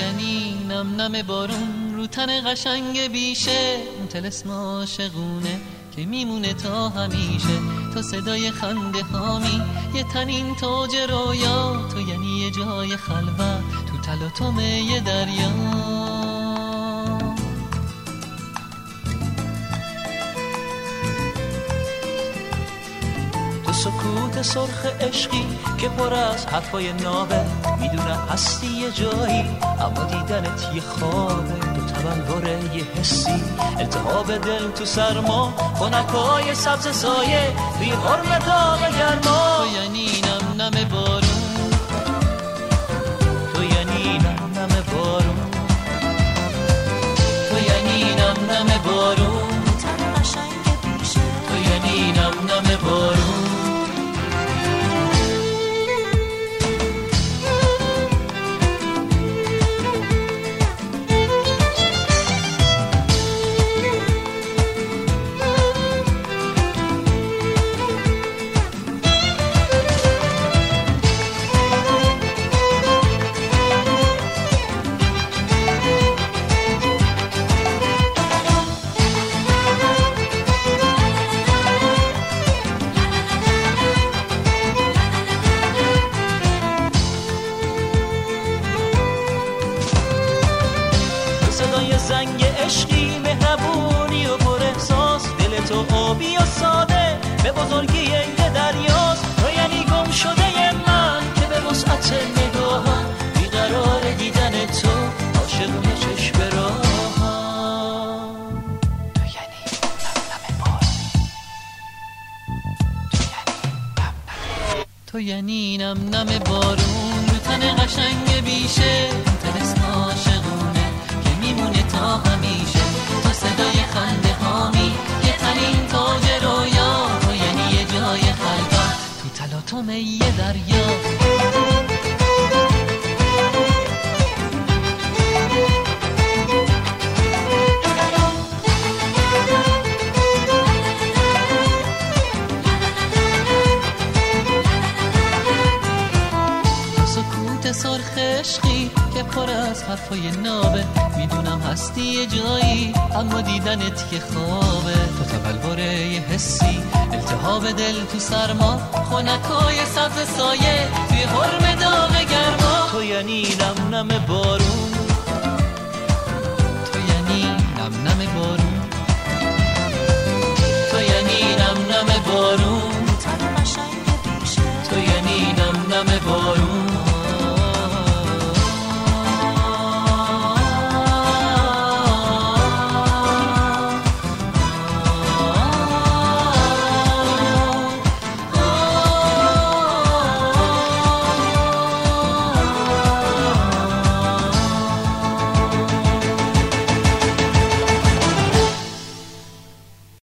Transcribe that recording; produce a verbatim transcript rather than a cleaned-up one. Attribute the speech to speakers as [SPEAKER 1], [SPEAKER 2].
[SPEAKER 1] یعنی نم نم بارون رو تن قشنگ بیشه، اون طلسم عاشقونه که میمونه تا همیشه. تو صدای خنده هامی یه تنین تاج رویا، تو یعنی یه جای خلوت تو تلاطم یه دریا.
[SPEAKER 2] سکوت سرخ عشقی که پر از حرفای نابه، میدونم هستی یه جایی اما دیدنت یه خوابه. تو تبلوره یه حسی، التهاب دل تو سرما، خنکای سبز سایه توی غرم داغ گرما.
[SPEAKER 1] تو یعنی نم نم بارون،
[SPEAKER 2] تو یعنی نم نم بارون،
[SPEAKER 1] تو یعنی نم نم بارون،
[SPEAKER 3] تن قشنگ بیشه،
[SPEAKER 1] تو یعنی نم نم بارون.
[SPEAKER 2] زنگ عشقی مهربونی و پر احساس، دل تو آبی و ساده به بزرگی یه دریاست. تو یعنی گم شده من که به وسعت نگاهم بیقرار دیدن تو، عاشق چشم راهم.
[SPEAKER 1] تو یعنی نم نم بارون، تو یعنی نم نم بارون رو تن قشنگ بیشه، طلسم عاشقونه که میمونه تا همیشه. تو صدای خنده هامی یه تنین تاج رویا، تو یعنی یه جای خلوت تو تلاطم یه دریا. سرخ عشقی که پر از حرفای نابه، میدونم هستی یه جایی اما دیدنت یه خوابه. تو تبلوره یه حسی، التهاب دل تو سرما، خنکای سبز سایه توی حرم داغ گرما.
[SPEAKER 2] تو یعنی نم نم بارون،
[SPEAKER 1] تو یعنی نم نم بارون.